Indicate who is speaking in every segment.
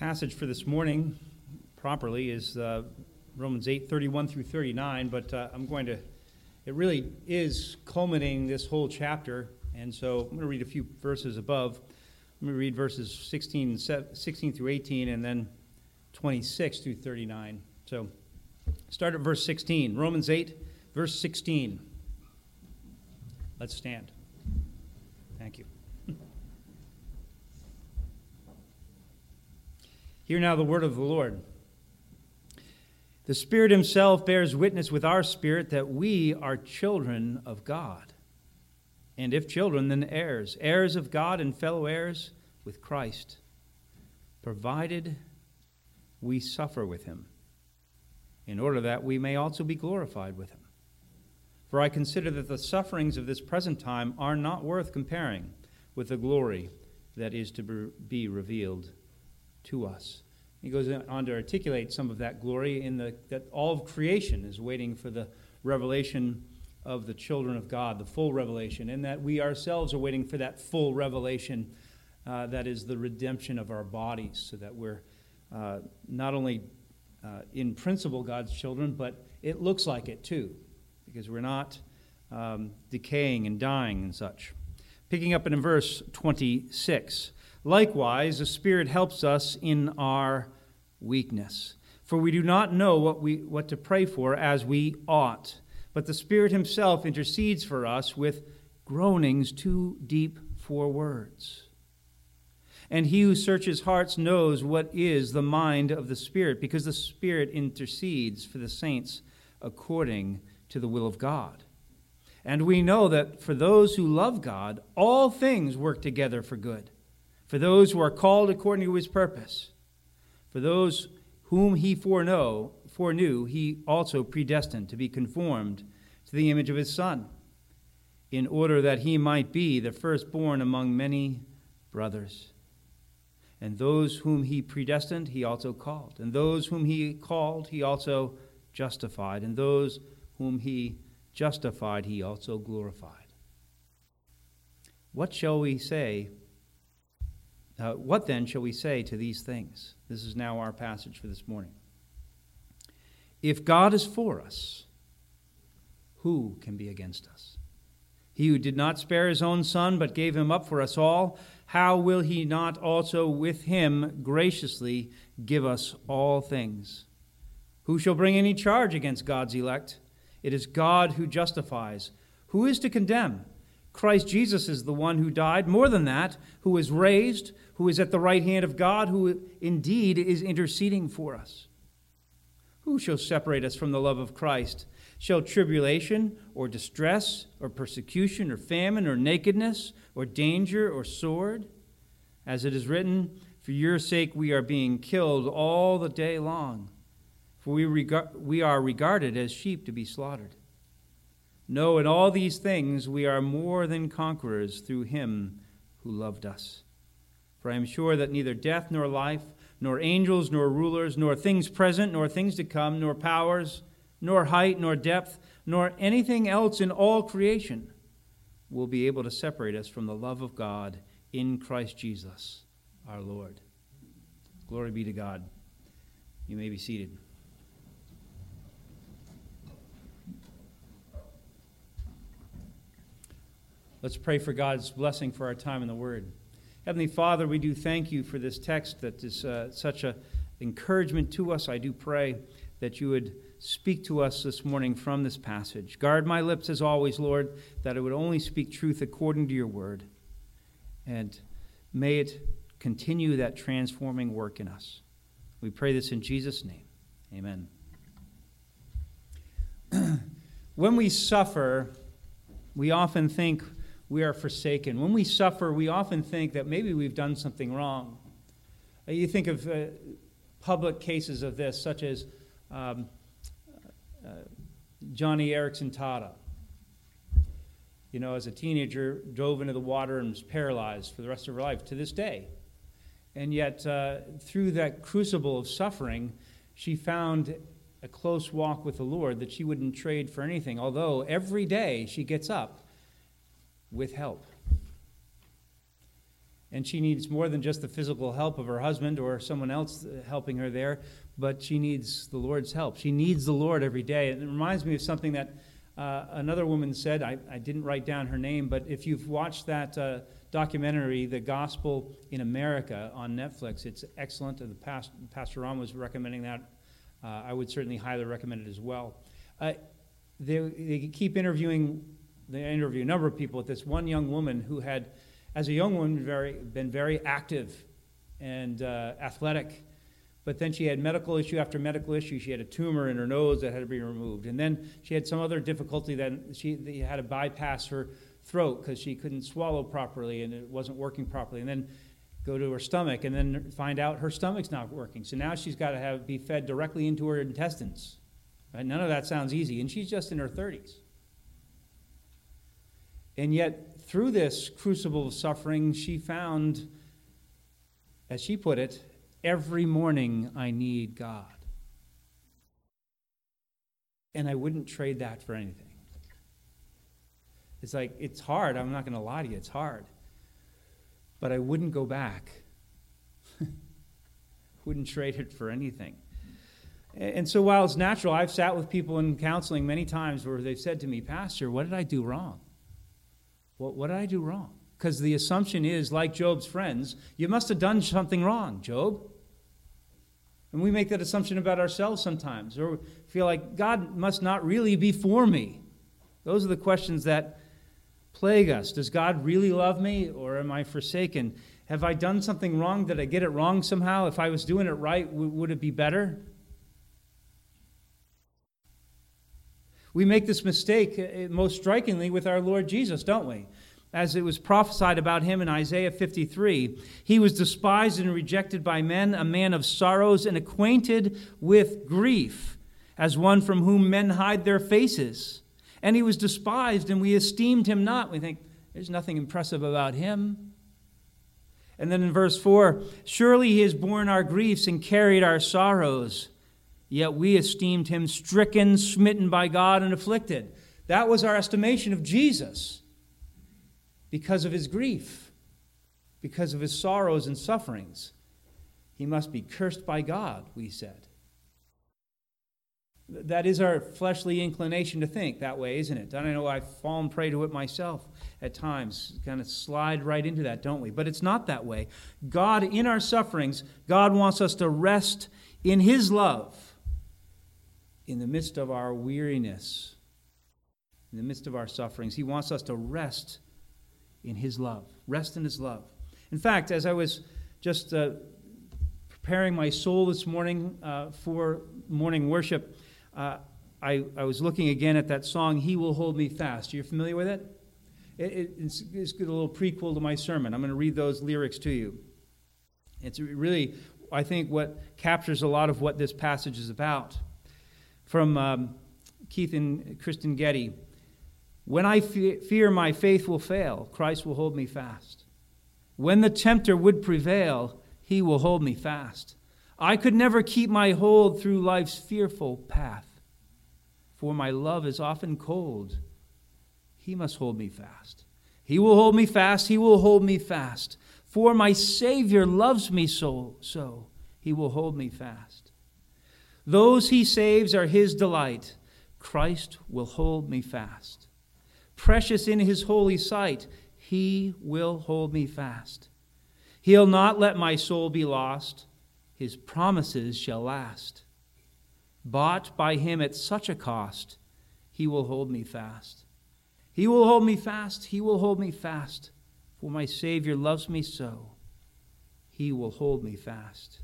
Speaker 1: passage for this morning properly is Romans 8:31 through 39, but it really is culminating this whole chapter, and so I'm going to read a few verses above. I'm going to read verses 16 through 18 and then 26 through 39. So start at verse 16. Romans 8, verse 16. Let's stand. Thank you. Hear now the word of the Lord. The Spirit himself bears witness with our spirit that we are children of God. And if children, then heirs, heirs of God and fellow heirs with Christ, provided we suffer with him, in order that we may also be glorified with him. For I consider that the sufferings of this present time are not worth comparing with the glory that is to be revealed to us. He goes on to articulate some of that glory that all of creation is waiting for the revelation of the children of God, the full revelation, and that we ourselves are waiting for that full revelation that is the redemption of our bodies, so that we're not only in principle God's children, but it looks like it too, because we're not decaying and dying and such. Picking up in verse 26, likewise, the Spirit helps us in our weakness, for we do not know what to pray for as we ought, but the Spirit himself intercedes for us with groanings too deep for words. And he who searches hearts knows what is the mind of the Spirit, because the Spirit intercedes for the saints according to the will of God. And we know that for those who love God, all things work together for good, for those who are called according to his purpose. For those whom he foreknew, he also predestined to be conformed to the image of his Son, in order that he might be the firstborn among many brothers. And those whom he predestined, he also called. And those whom he called, he also justified. And those whom he justified, he also glorified. What then shall we say to these things? This is now our passage for this morning. If God is for us, who can be against us? He who did not spare his own Son, but gave him up for us all, how will he not also with him graciously give us all things? Who shall bring any charge against God's elect? It is God who justifies. Who is to condemn? Christ Jesus is the one who died, more than that, who was raised, who is at the right hand of God, who indeed is interceding for us. Who shall separate us from the love of Christ? Shall tribulation or distress or persecution or famine or nakedness or danger or sword? As it is written, for your sake we are being killed all the day long, for we are regarded as sheep to be slaughtered. No, in all these things we are more than conquerors through him who loved us. For I am sure that neither death nor life, nor angels nor rulers, nor things present nor things to come, nor powers, nor height nor depth, nor anything else in all creation will be able to separate us from the love of God in Christ Jesus our Lord. Glory be to God. You may be seated. Let's pray for God's blessing for our time in the Word. Heavenly Father, we do thank you for this text that is such an encouragement to us. I do pray that you would speak to us this morning from this passage. Guard my lips as always, Lord, that I would only speak truth according to your word. And may it continue that transforming work in us. We pray this in Jesus' name. Amen. When we suffer, we often think we are forsaken. When we suffer, we often think that maybe we've done something wrong. You think of public cases of this, such as Johnny Erickson Tada. You know, as a teenager, dove into the water and was paralyzed for the rest of her life to this day. And yet, through that crucible of suffering, she found a close walk with the Lord that she wouldn't trade for anything, although every day she gets up with help. And she needs more than just the physical help of her husband or someone else helping her there, but she needs the Lord's help. She needs the Lord every day. And it reminds me of something that another woman said. I didn't write down her name, but if you've watched that documentary, The Gospel in America, on Netflix, it's excellent. Pastor Ron was recommending that. I would certainly highly recommend it as well. They keep interviewing. They interview a number of people with this one young woman who had, as a young woman, been very active and athletic. But then she had medical issue after medical issue. She had a tumor in her nose that had to be removed. And then she had some other difficulty that they had to bypass her throat because she couldn't swallow properly and it wasn't working properly. And then go to her stomach and then find out her stomach's not working. So now she's got to be fed directly into her intestines. Right? None of that sounds easy. And she's just in her 30s. And yet, through this crucible of suffering, she found, as she put it, every morning I need God. And I wouldn't trade that for anything. It's like, it's hard. I'm not going to lie to you. It's hard. But I wouldn't go back. Wouldn't trade it for anything. And so while it's natural, I've sat with people in counseling many times where they've said to me, Pastor, what did I do wrong? What did I do wrong? Because the assumption is, like Job's friends, you must have done something wrong, Job. And we make that assumption about ourselves sometimes, or feel like God must not really be for me. Those are the questions that plague us. Does God really love me, or am I forsaken? Have I done something wrong? Did I get it wrong somehow? If I was doing it right, would it be better? We make this mistake most strikingly with our Lord Jesus, don't we? As it was prophesied about him in Isaiah 53, he was despised and rejected by men, a man of sorrows and acquainted with grief, as one from whom men hide their faces. And he was despised, and we esteemed him not. We think, there's nothing impressive about him. And then in verse 4, surely he has borne our griefs and carried our sorrows. Yet we esteemed him stricken, smitten by God, and afflicted. That was our estimation of Jesus because of his grief, because of his sorrows and sufferings. He must be cursed by God, we said. That is our fleshly inclination to think that way, isn't it? And I know I've fallen prey to it myself at times. Kind of slide right into that, don't we? But it's not that way. God, in our sufferings, God wants us to rest in his love. In the midst of our weariness, in the midst of our sufferings, he wants us to rest in his love. Rest in his love. In fact, as I was just preparing my soul this morning for morning worship, I was looking again at that song, He Will Hold Me Fast. You're familiar with it? It's a little prequel to my sermon. I'm going to read those lyrics to you. It's really, I think, what captures a lot of what this passage is about. From Keith and Kristen Getty, when I fear my faith will fail, Christ will hold me fast. When the tempter would prevail, he will hold me fast. I could never keep my hold through life's fearful path, for my love is often cold. He must hold me fast. He will hold me fast, he will hold me fast, for my Savior loves me so he will hold me fast. Those he saves are his delight. Christ will hold me fast. Precious in his holy sight, he will hold me fast. He'll not let my soul be lost. His promises shall last. Bought by him at such a cost, he will hold me fast. He will hold me fast. He will hold me fast. For my Savior loves me so. He will hold me fast.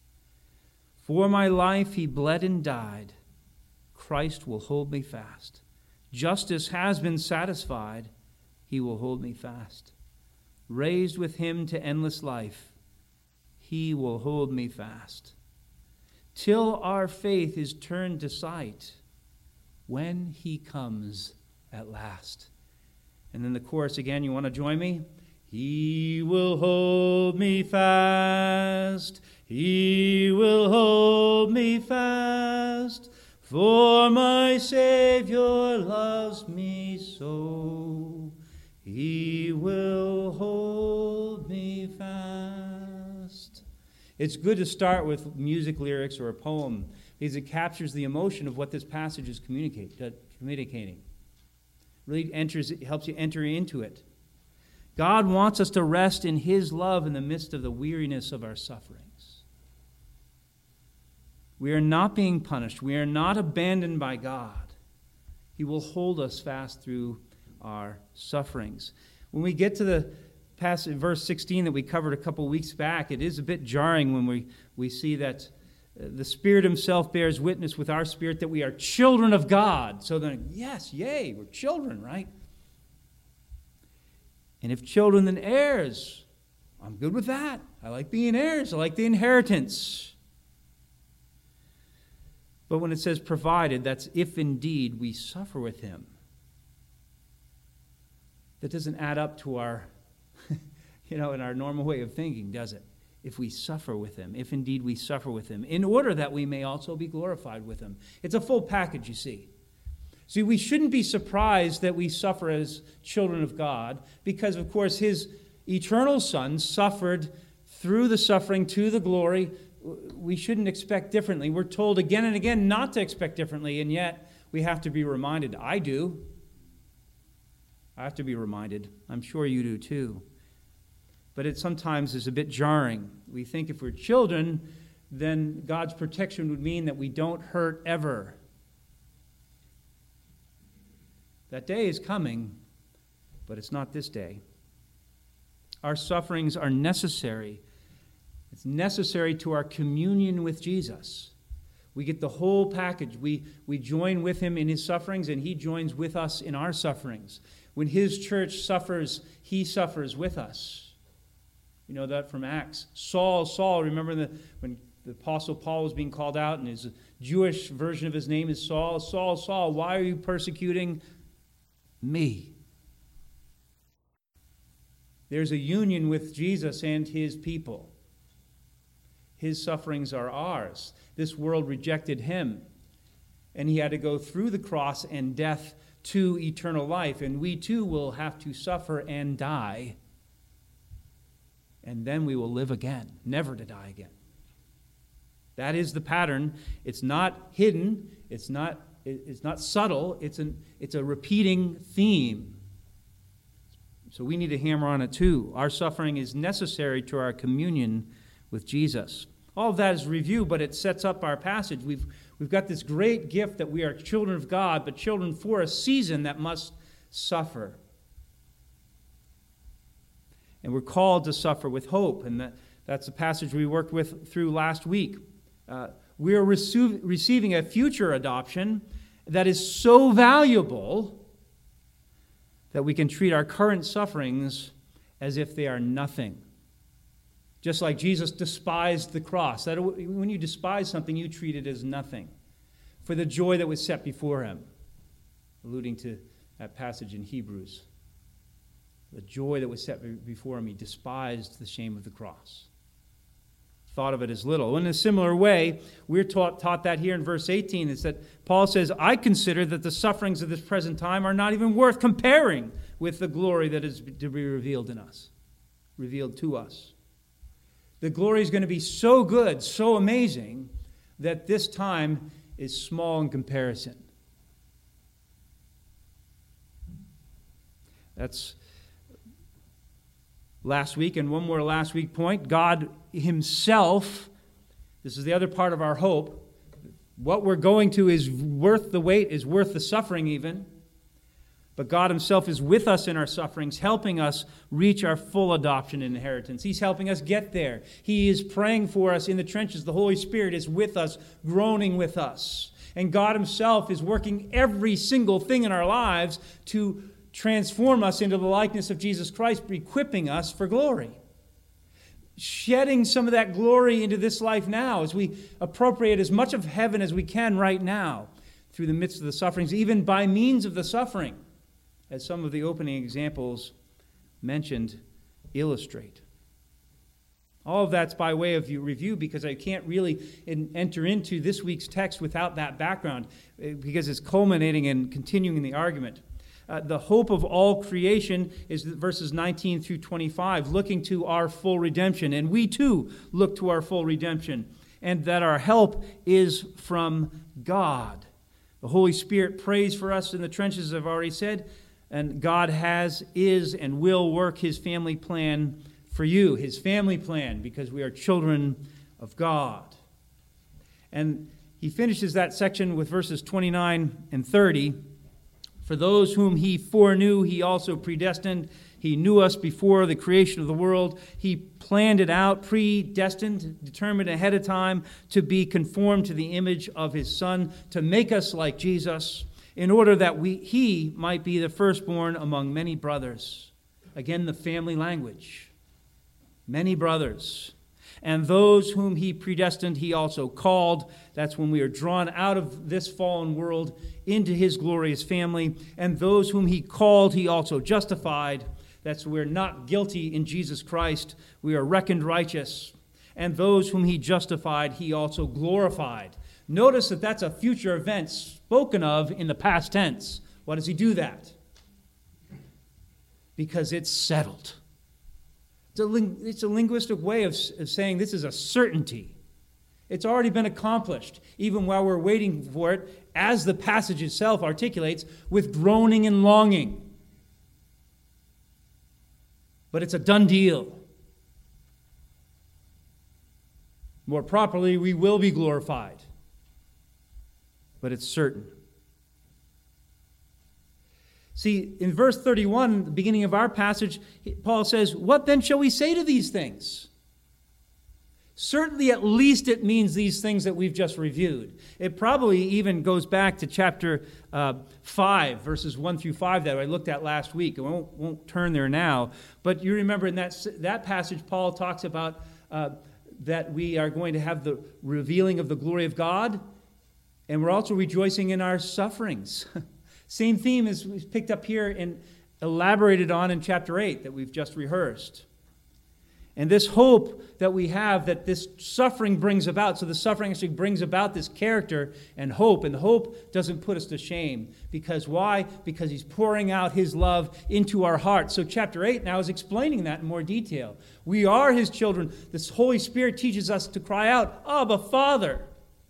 Speaker 1: For my life he bled and died. Christ will hold me fast. Justice has been satisfied. He will hold me fast. Raised with him to endless life, he will hold me fast. Till our faith is turned to sight, when he comes at last. And then the chorus again, you want to join me? He will hold me fast. He will hold me fast. For my Savior loves me so. He will hold me fast. It's good to start with music lyrics or a poem because it captures the emotion of what this passage is communicating. Really helps you enter into it. God wants us to rest in His love in the midst of the weariness of our sufferings. We are not being punished. We are not abandoned by God. He will hold us fast through our sufferings. When we get to the passage, verse 16 that we covered a couple weeks back, it is a bit jarring when we see that the Spirit Himself bears witness with our spirit that we are children of God. So then, yes, yay, we're children, right? And if children, then heirs. I'm good with that. I like being heirs. I like the inheritance. But when it says provided, that's if indeed we suffer with Him. That doesn't add up to our, in our normal way of thinking, does it? If we suffer with Him, if indeed we suffer with Him, in order that we may also be glorified with Him. It's a full package, you see. See, we shouldn't be surprised that we suffer as children of God because, of course, His eternal Son suffered through the suffering to the glory. We shouldn't expect differently. We're told again and again not to expect differently, and yet we have to be reminded. I do. I have to be reminded. I'm sure you do too. But it sometimes is a bit jarring. We think if we're children, then God's protection would mean that we don't hurt ever. That day is coming, but it's not this day. Our sufferings are necessary. It's necessary to our communion with Jesus. We get the whole package. We join with Him in His sufferings, and He joins with us in our sufferings. When His church suffers, He suffers with us. You know that from Acts. Saul, remember when the Apostle Paul was being called out, and his Jewish version of his name is Saul. Saul, why are you persecuting me? There's a union with Jesus and His people. His sufferings are ours. This world rejected Him, and He had to go through the cross and death to eternal life, and we too will have to suffer and die. And then we will live again, never to die again. That is the pattern. It's not hidden. It's not subtle. It's a repeating theme. So we need to hammer on it too. Our suffering is necessary to our communion with Jesus. All of that is review, but it sets up our passage. We've got this great gift that we are children of God, but children for a season that must suffer. And we're called to suffer with hope. And that's the passage we worked through last week. We are receiving a future adoption that is so valuable that we can treat our current sufferings as if they are nothing. Just like Jesus despised the cross. When you despise something, you treat it as nothing for the joy that was set before Him. Alluding to that passage in Hebrews. The joy that was set before Him, He despised the shame of the cross. Thought of it as little. In a similar way, we're taught that here in verse 18. It's that Paul says, I consider that the sufferings of this present time are not even worth comparing with the glory that is to be revealed in us, revealed to us. The glory is going to be so good, so amazing, that this time is small in comparison. That's last week, and one more last week point. God Himself, this is the other part of our hope. What we're going to is worth the wait, is worth the suffering even. But God Himself is with us in our sufferings, helping us reach our full adoption and inheritance. He's helping us get there. He is praying for us in the trenches. The Holy Spirit is with us, groaning with us. And God Himself is working every single thing in our lives to transform us into the likeness of Jesus Christ, equipping us for glory. Shedding some of that glory into this life now as we appropriate as much of heaven as we can right now through the midst of the sufferings, even by means of the suffering, as some of the opening examples mentioned illustrate. All of that's by way of review because I can't really enter into this week's text without that background because it's culminating and continuing the argument. The hope of all creation is verses 19 through 25, looking to our full redemption. And we too look to our full redemption, and that our help is from God. The Holy Spirit prays for us in the trenches, I've already said, and God is, and will work his family plan for you, his family plan, because we are children of God. And he finishes that section with verses 29 and 30. For those whom he foreknew, he also predestined. He knew us before the creation of the world. He planned it out, predestined, determined ahead of time to be conformed to the image of his Son, to make us like Jesus, in order that he might be the firstborn among many brothers. Again, the family language. Many brothers. And those whom he predestined, he also called. That's when we are drawn out of this fallen world into his glorious family. And those whom he called, he also justified. That's we're not guilty in Jesus Christ. We are reckoned righteous. And those whom he justified, he also glorified. Notice that that's a future event spoken of in the past tense. Why does he do that? Because it's settled. It's a linguistic way of saying this is a certainty. It's already been accomplished, even while we're waiting for it, as the passage itself articulates, with groaning and longing. But it's a done deal. More properly, we will be glorified. But it's certain. See, in verse 31, the beginning of our passage, Paul says, "What then shall we say to these things?" Certainly, at least it means these things that we've just reviewed. It probably even goes back to chapter 5, verses 1 through 5 that I looked at last week. I won't turn there now. But you remember in that passage, Paul talks about that we are going to have the revealing of the glory of God, and we're also rejoicing in our sufferings. Same theme is picked up here and elaborated on in chapter 8 that we've just rehearsed. And this hope that we have that this suffering brings about, so the suffering actually brings about this character and the hope doesn't put us to shame. Because why? Because he's pouring out his love into our hearts. So chapter 8 now is explaining that in more detail. We are his children. This Holy Spirit teaches us to cry out, "Abba, Father."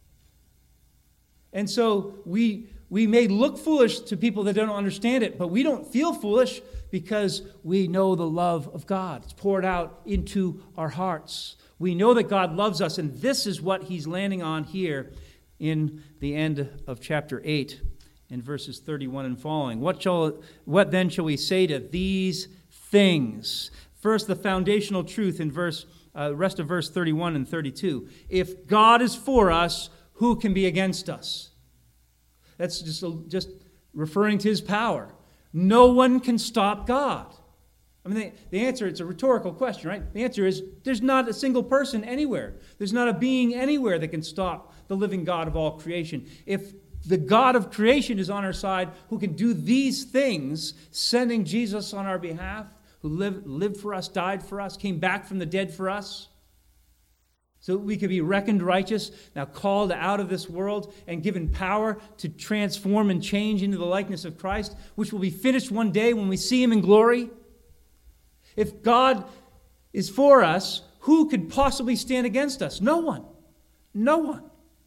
Speaker 1: And so we may look foolish to people that don't understand it, but we don't feel foolish because we know the love of God. It's poured out into our hearts. We know that God loves us, and this is what he's landing on here in the end of chapter 8 in verses 31 and following. What then shall we say to these things? First, the foundational truth in rest of verse 31 and 32. If God is for us, who can be against us? That's just referring to his power. No one can stop God. I mean, the answer, it's a rhetorical question, right? The answer is there's not a single person anywhere. There's not a being anywhere that can stop the living God of all creation. If the God of creation is on our side, who can do these things, sending Jesus on our behalf, who lived for us, died for us, came back from the dead for us, so that we could be reckoned righteous, now called out of this world and given power to transform and change into the likeness of Christ, which will be finished one day when we see him in glory. If God is for us, who could possibly stand against us? No one. No one.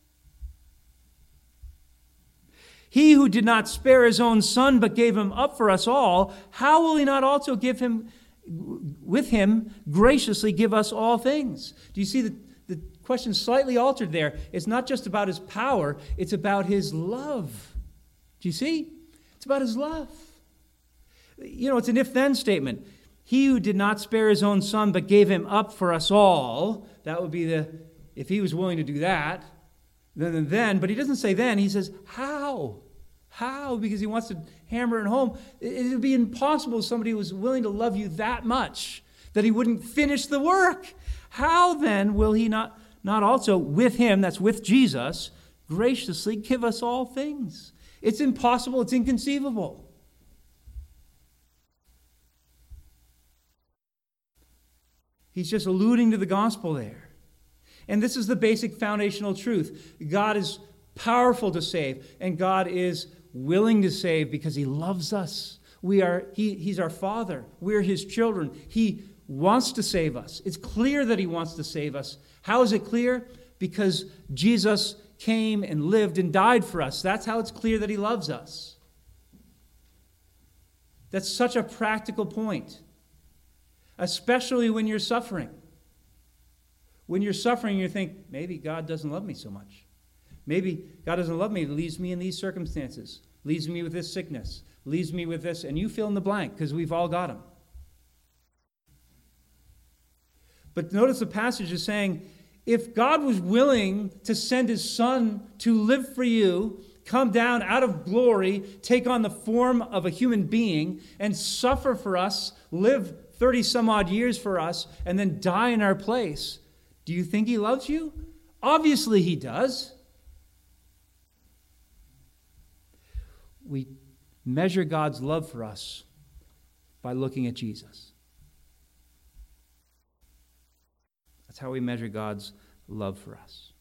Speaker 1: He who did not spare his own Son, but gave him up for us all, how will he not also with him graciously give us all things? Do you see the question slightly altered there? It's not just about his power, it's about his love. Do you see? It's about his love. It's an if-then statement. He who did not spare his own Son, but gave him up for us all, that would be if he was willing to do that, then, but he doesn't say then, he says, how? How? Because he wants to hammer it home. It would be impossible if somebody was willing to love you that much that he wouldn't finish the work. How then will he not also with him, that's with Jesus, graciously give us all things? It's impossible. It's inconceivable. He's just alluding to the gospel there. And this is the basic foundational truth. God is powerful to save, and God is willing to save because he loves us. He's our Father. We're His children. He wants to save us. It's clear that He wants to save us. How is it clear? Because Jesus came and lived and died for us. That's how it's clear that He loves us. That's such a practical point, especially when you're suffering. When you're suffering, you think, maybe God doesn't love me so much. Maybe God doesn't love me. He leaves me in these circumstances, leaves me with this sickness, leaves me with this, and you fill in the blank, because we've all got them. But notice the passage is saying, if God was willing to send His Son to live for you, come down out of glory, take on the form of a human being, and suffer for us, live 30 some odd years for us, and then die in our place, do you think He loves you? Obviously He does. We measure God's love for us by looking at Jesus. That's how we measure God's love for us.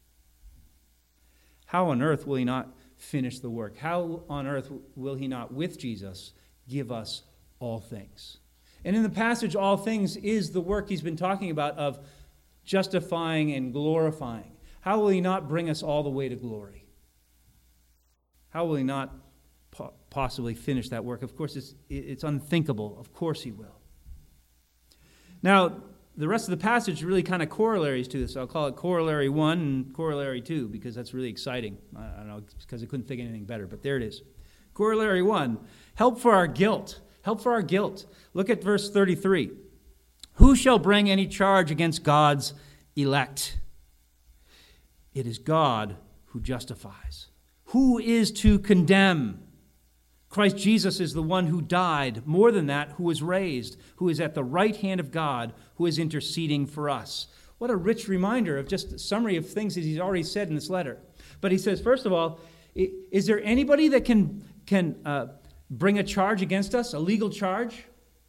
Speaker 1: How on earth will He not finish the work? How on earth will He not, with Jesus, give us all things? And in the passage, all things is the work He's been talking about of justifying and glorifying. How will He not bring us all the way to glory? How will He not possibly finish that work? Of course, it's unthinkable. Of course He will. Now, the rest of the passage is really kind of corollaries to this. I'll call it Corollary 1 and Corollary 2 because that's really exciting. I don't know, because I couldn't think of anything better, but there it is. Corollary 1, help for our guilt. Help for our guilt. Look at verse 33. Who shall bring any charge against God's elect? It is God who justifies. Who is to condemn? Christ Jesus is the one who died, more than that, who was raised, who is at the right hand of God, who is interceding for us. What a rich reminder of just a summary of things that he's already said in this letter. But he says, first of all, is there anybody that can bring a charge against us, a legal charge?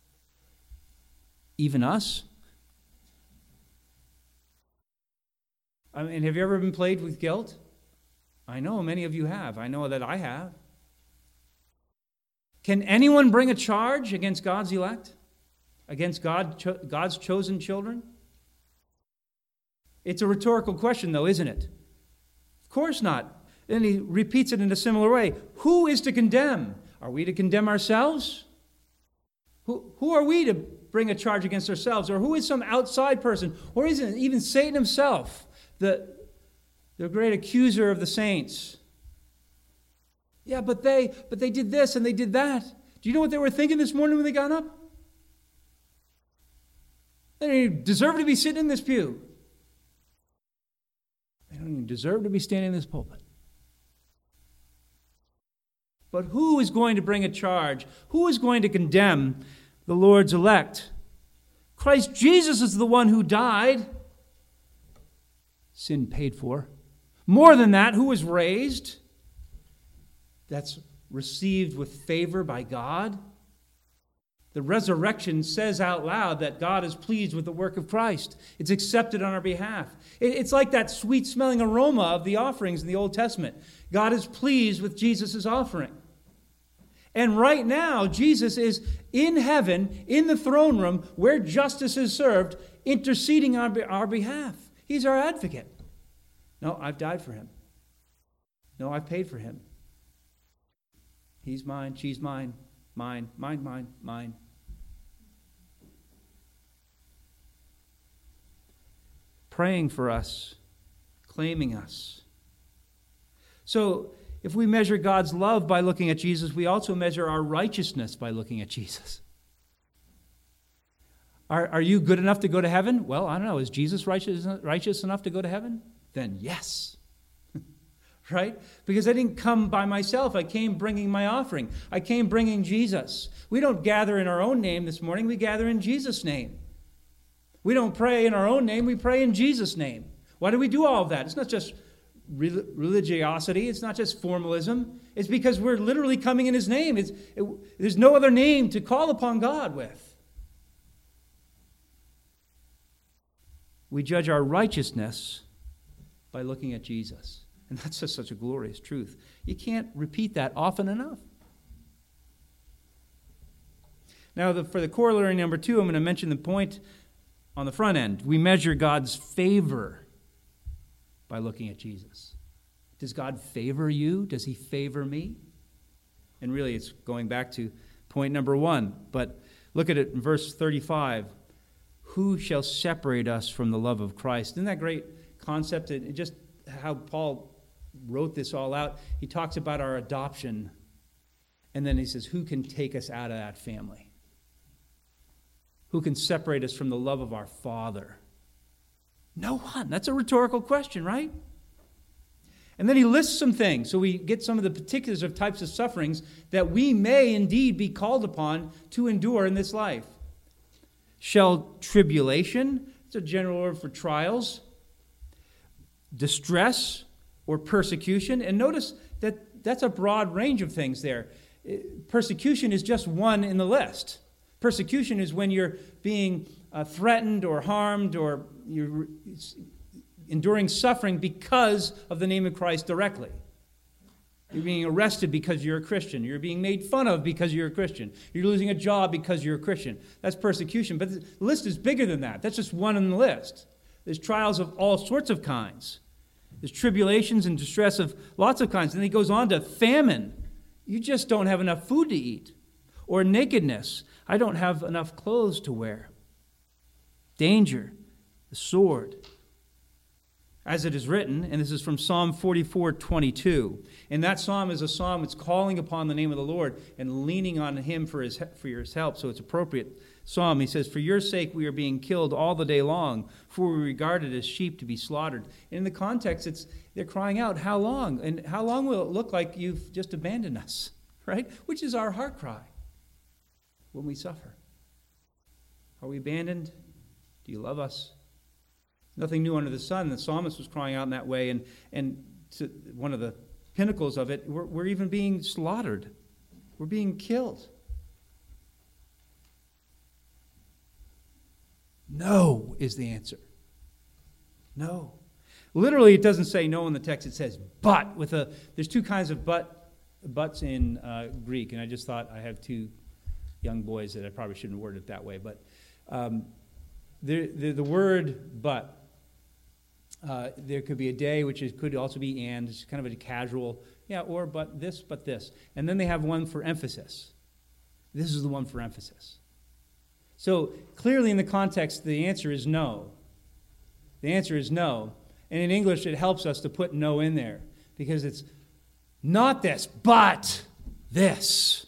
Speaker 1: Even us? I mean, have you ever been plagued with guilt? I know many of you have. I know that I have. Can anyone bring a charge against God's elect? Against God's chosen children? It's a rhetorical question, though, isn't it? Of course not. Then he repeats it in a similar way. Who is to condemn? Are we to condemn ourselves? Who are we to bring a charge against ourselves? Or who is some outside person? Or is it even Satan himself, the great accuser of the saints? Yeah, but they did this and they did that. Do you know what they were thinking this morning when they got up? They don't even deserve to be sitting in this pew. They don't even deserve to be standing in this pulpit. But who is going to bring a charge? Who is going to condemn the Lord's elect? Christ Jesus is the one who died. Sin paid for. More than that, who was raised? That's received with favor by God. The resurrection says out loud that God is pleased with the work of Christ. It's accepted on our behalf. It's like that sweet-smelling aroma of the offerings in the Old Testament. God is pleased with Jesus' offering. And right now, Jesus is in heaven, in the throne room, where justice is served, interceding on our behalf. He's our advocate. No, I've died for him. No, I've paid for him. He's mine, she's mine, mine, mine. Praying for us, claiming us. So, if we measure God's love by looking at Jesus, we also measure our righteousness by looking at Jesus. Are you good enough to go to heaven? Well, I don't know. Is Jesus righteous enough to go to heaven? Then yes. Right? Because I didn't come by myself. I came bringing my offering. I came bringing Jesus. We don't gather in our own name this morning. We gather in Jesus' name. We don't pray in our own name. We pray in Jesus' name. Why do we do all of that? It's not just religiosity. It's not just formalism. It's because we're literally coming in his name. There's no other name to call upon God with. We judge our righteousness by looking at Jesus. And that's just such a glorious truth. You can't repeat that often enough. Now, for the corollary number 2, I'm going to mention the point on the front end. We measure God's favor by looking at Jesus. Does God favor you? Does he favor me? And really, it's going back to point number 1. But look at it in verse 35. Who shall separate us from the love of Christ? Isn't that great concept? It just how Paul wrote this all out. He talks about our adoption. And then he says, who can take us out of that family? Who can separate us from the love of our Father? No one. That's a rhetorical question, right? And then he lists some things. So we get some of the particulars of types of sufferings that we may indeed be called upon to endure in this life. Shall tribulation, it's a general word for trials, distress or persecution. And notice that that's a broad range of things there. Persecution is just one in the list. Persecution is when you're being threatened or harmed or you're enduring suffering because of the name of Christ directly. You're being arrested because you're a Christian. You're being made fun of because you're a Christian. You're losing a job because you're a Christian. That's persecution. But the list is bigger than that. That's just one on the list. There's trials of all sorts of kinds. There's tribulations and distress of lots of kinds. And then he goes on to famine. You just don't have enough food to eat. Or nakedness. I don't have enough clothes to wear. Danger, the sword. As it is written, and this is from Psalm 44:22. And that psalm is a psalm that's calling upon the name of the Lord and leaning on him for his help. So it's appropriate psalm. He says, for your sake we are being killed all the day long, for we regarded as sheep to be slaughtered. And in the context, they're crying out, how long? And how long will it look like you've just abandoned us? Right? Which is our heart cry when we suffer. Are we abandoned? Do you love us? Nothing new under the sun. The psalmist was crying out in that way, and to one of the pinnacles of it, we're even being slaughtered. We're being killed. No is the answer. No. Literally, it doesn't say no in the text. It says but. There's two kinds of buts in Greek, and I just thought I have two young boys that I probably shouldn't word it that way. But the word but, there could be a day, which could also be and. It's kind of a casual, or but this. And then they have one for emphasis. This is the one for emphasis. So clearly in the context, the answer is no. The answer is no. And in English, it helps us to put no in there because it's not this, but this.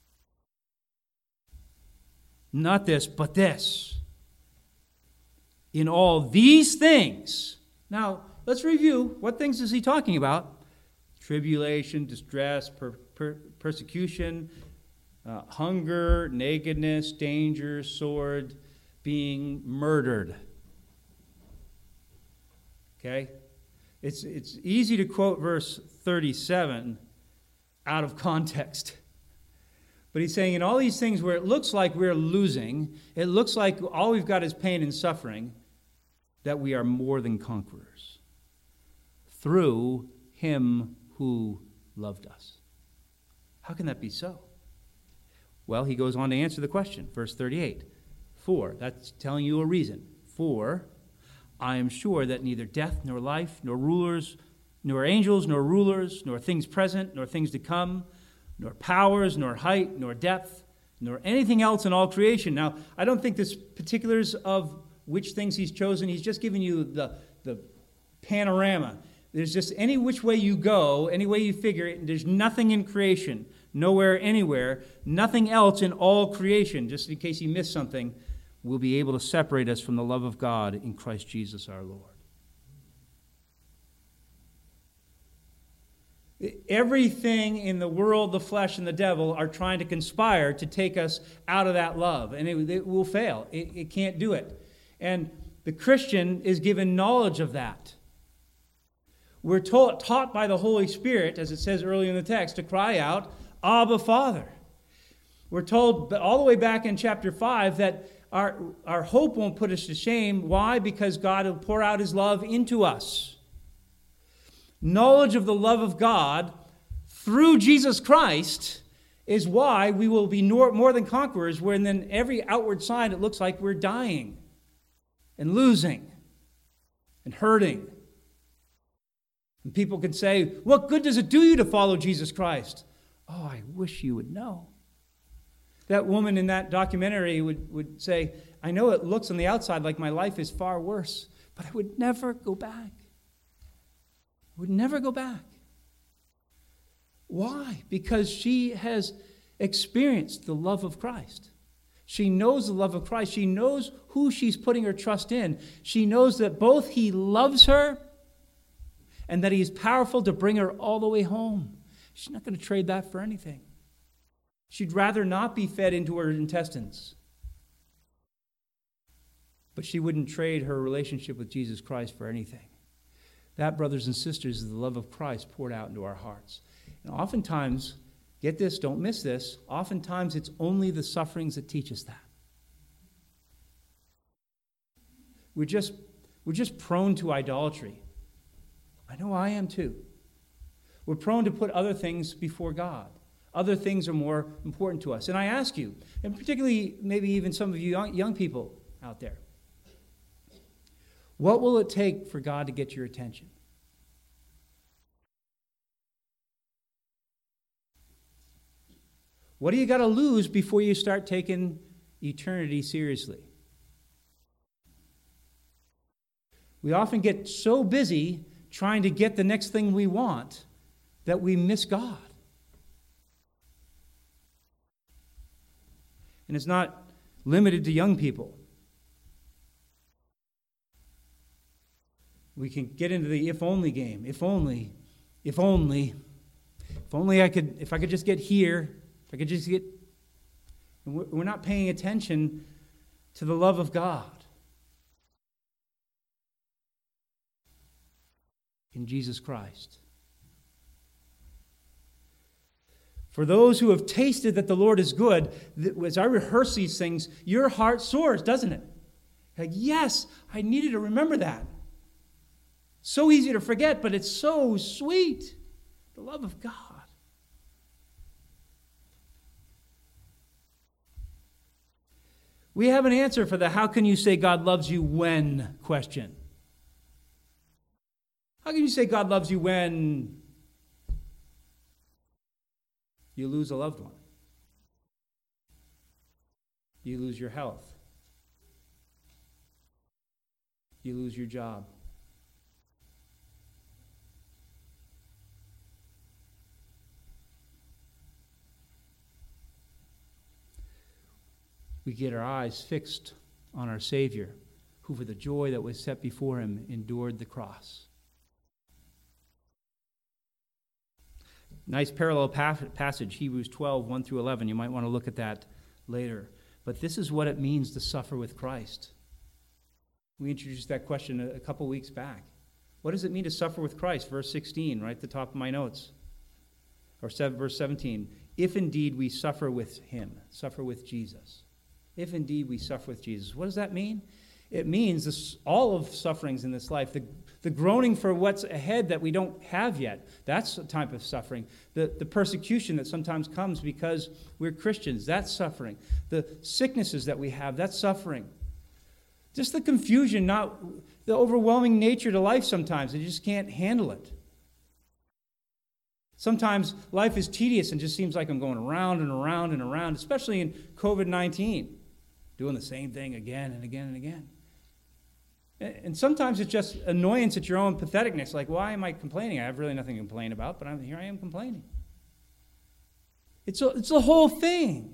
Speaker 1: Not this, but this. In all these things. Now, let's review. What things is he talking about? Tribulation, distress, persecution, hunger, nakedness, danger, sword, being murdered. Okay? It's easy to quote verse 37 out of context. But he's saying in all these things where it looks like we're losing, it looks like all we've got is pain and suffering, that we are more than conquerors through him who loved us. How can that be so? Well, he goes on to answer the question. Verse 38. For, that's telling you a reason. For, I am sure that neither death, nor life, nor rulers, nor angels, nor rulers, nor things present, nor things to come, nor powers, nor height, nor depth, nor anything else in all creation. Now, I don't think there's particulars of which things he's chosen. He's just giving you the panorama. There's just any which way you go, any way you figure it, there's nothing in creation, nowhere, anywhere, nothing else in all creation, just in case you missed something, will be able to separate us from the love of God in Christ Jesus our Lord. Everything in the world, the flesh, and the devil are trying to conspire to take us out of that love, and it will fail. It can't do it. And the Christian is given knowledge of that. We're taught by the Holy Spirit, as it says earlier in the text, to cry out, Abba, Father. We're told all the way back in chapter 5 that our hope won't put us to shame. Why? Because God will pour out his love into us. Knowledge of the love of God through Jesus Christ is why we will be more than conquerors, when then every outward sign it looks like we're dying and losing and hurting. And people can say, what good does it do you to follow Jesus Christ? Oh, I wish you would know. That woman in that documentary would say, I know it looks on the outside like my life is far worse, but I would never go back. I would never go back. Why? Because she has experienced the love of Christ. She knows the love of Christ. She knows who she's putting her trust in. She knows that both He loves her and that He is powerful to bring her all the way home. She's not going to trade that for anything. She'd rather not be fed into her intestines. But she wouldn't trade her relationship with Jesus Christ for anything. That, brothers and sisters, is the love of Christ poured out into our hearts. And oftentimes, get this, don't miss this, oftentimes it's only the sufferings that teach us that. We're just prone to idolatry. I know I am too. We're prone to put other things before God. Other things are more important to us. And I ask you, and particularly maybe even some of you young people out there, what will it take for God to get your attention? What do you got to lose before you start taking eternity seriously? We often get so busy trying to get the next thing we want that we miss God. And it's not limited to young people. We can get into the if-only game. If only I could just get here. If I could just get... And we're not paying attention to the love of God in Jesus Christ. For those who have tasted that the Lord is good, as I rehearse these things, your heart soars, doesn't it? Like, yes, I needed to remember that. So easy to forget, but it's so sweet. The love of God. We have an answer for the how can you say God loves you when question. How can you say God loves you when you lose a loved one? You lose your health. You lose your job. We get our eyes fixed on our Savior, who for the joy that was set before Him endured the cross. Nice parallel passage, Hebrews 12, 1 through 11. You might want to look at that later. But this is what it means to suffer with Christ. We introduced that question a couple weeks back. What does it mean to suffer with Christ? Verse 16, right at the top of my notes. Or verse 17. If indeed we suffer with Him, suffer with Jesus. If indeed we suffer with Jesus. What does that mean? It means this, all of sufferings in this life, the groaning for what's ahead that we don't have yet, that's a type of suffering. The persecution that sometimes comes because we're Christians, that's suffering. The sicknesses that we have, that's suffering. Just the confusion, not the overwhelming nature to life sometimes. You just can't handle it. Sometimes life is tedious and just seems like I'm going around and around and around, especially in COVID-19, doing the same thing again and again and again. And sometimes it's just annoyance at your own patheticness. Like, why am I complaining? I have really nothing to complain about, but here I am complaining. It's the whole thing.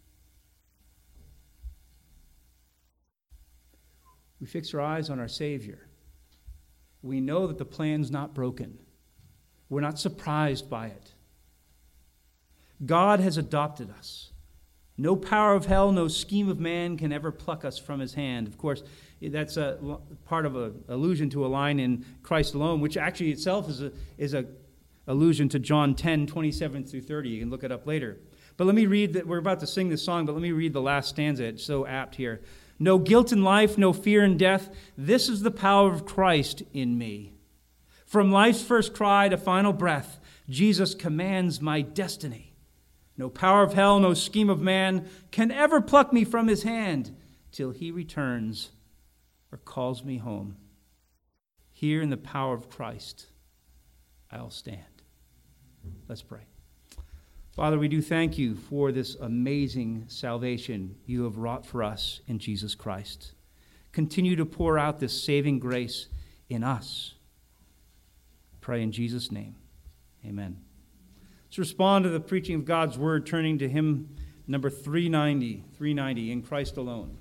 Speaker 1: We fix our eyes on our Savior. We know that the plan's not broken. We're not surprised by it. God has adopted us. No power of hell, no scheme of man can ever pluck us from His hand. Of course, that's a part of an allusion to a line in Christ alone, which actually itself is a allusion to John 10, 27 through 30. You can look it up later. But let me read that. We're about to sing this song, but let me read the last stanza. It's so apt here. No guilt in life, no fear in death. This is the power of Christ in me. From life's first cry to final breath, Jesus commands my destiny. No power of hell, no scheme of man can ever pluck me from his hand till he returns or calls me home. Here in the power of Christ, I'll stand. Let's pray. Father, we do thank you for this amazing salvation you have wrought for us in Jesus Christ. Continue to pour out this saving grace in us. Pray in Jesus' name. Amen. Let's respond to the preaching of God's word, turning to hymn number 390, In Christ Alone.